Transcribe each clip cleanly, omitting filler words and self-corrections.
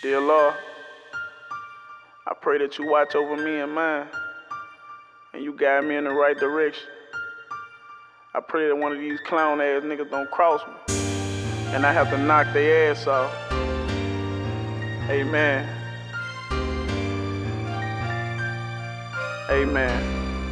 Dear Lord, I pray that you watch over me and mine, and you guide me in the right direction. I pray that one of these clown ass niggas don't cross me, and I have to knock their ass off. Amen. Amen.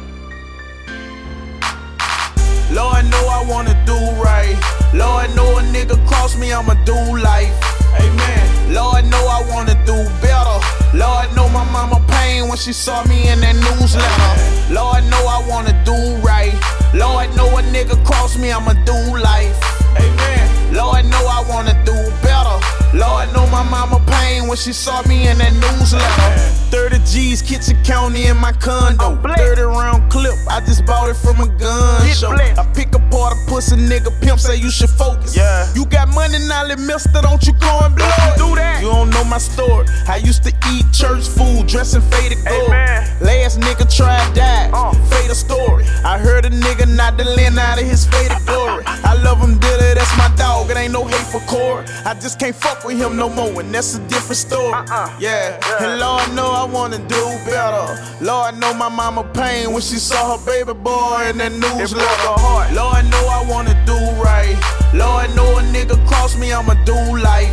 Lord know I wanna do right. Lord know a nigga cross me, I'ma do life. Amen. Lord know I wanna do better. Lord know my mama pain when she saw me in that newsletter. Lord know I wanna do right. Lord know a nigga cross me, I'ma do life. Amen. Lord know I wanna do better. Lord know my mama pain when she saw me in that newsletter. 30 G's, Kitchen County in my condo. 30 round clip, I just bought it from a gun show. I pick apart a pussy nigga, pimp say you should focus. Yeah. You got money now, let mister, don't you go and blow it. Do that. You don't know my story. I used to eat church food, dressing faded gold. Amen. Last nigga tried died, fatal story. I heard a nigga not the land out of his faded glory. I love him dearly, that's my dog, it ain't no hate for Corey. I just can't fuck with him no more, and that's a different story. Yeah, and Lord know I wanna do better. Lord know my mama pain when she saw her baby boy in that newsletter. Lord know I wanna do right. Lord know a nigga cross me, I'ma do life.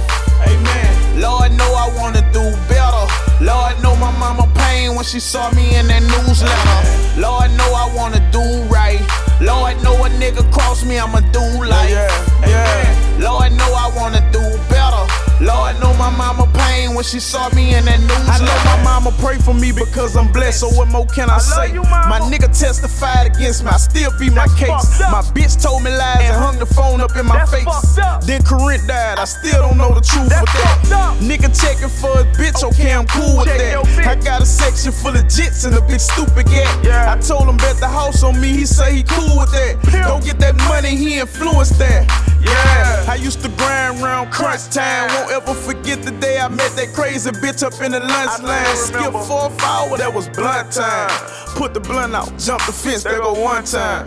Amen. Lord know I wanna do better. Lord know my mama pain when she saw me in that newsletter. Lord know I wanna do right. Lord know a nigga cross me, I'ma do life. Amen. Lord know I wanna do better. Lord know my mama pain when she saw me in that newsletter. I know my mama pray for me because I'm blessed, so what more can I say? My nigga testified against me, I still beat my case. My bitch told me lies and hung the phone up in my face. Then Corinne died, I still don't know the truth of that. Nigga checking for his bitch, okay, I'm cool with that. I got a section full of jits and a bitch stupid gat. I told him bet the house on me, he say he cool with that. Go get that money, he influenced that. Yeah, I used to grind round crunch time. Won't ever forget the day I met that crazy bitch up in the lunch line. Skip 4 hours, that was blunt time. Put the blunt out, jump the fence, there go one time.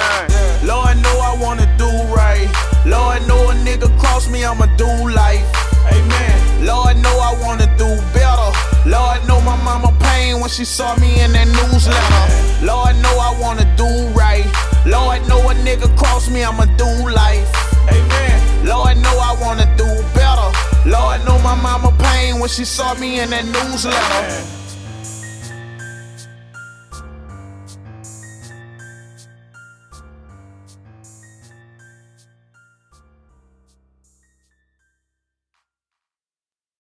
Lord know I wanna do right. Lord know a nigga cross me, I'ma do life. Amen. Lord know I wanna do better. Lord know my mama pain when she saw me in that newsletter. Lord know I wanna do right. Lord know a nigga cross me, I'ma do life. Amen. Lord know I wanna do better. Lord know my mama pain when she saw me in that newsletter.